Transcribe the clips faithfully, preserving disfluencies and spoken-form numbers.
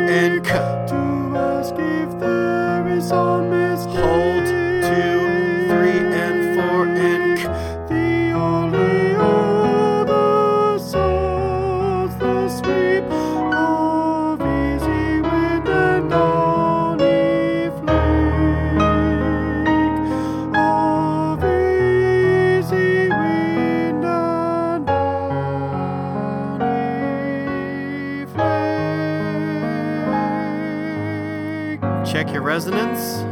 and cut. To ask if there is some mistake. Hold, two, three, and four, and c. The only other songs the sweep of easy wind and downy flake. Of easy wind and downy flake. Check your resonance.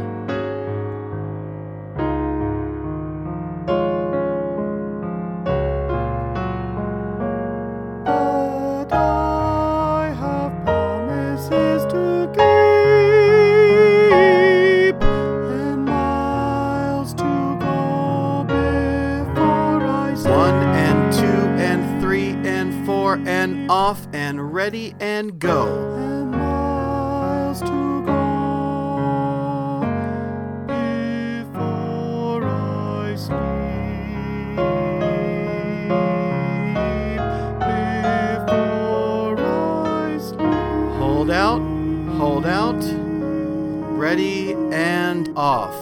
But I have promises to keep and miles to go before I sleep. One and two and three and four and off and ready and go. And miles to go before I sleep. Before I sleep. Hold out, hold out, ready and off.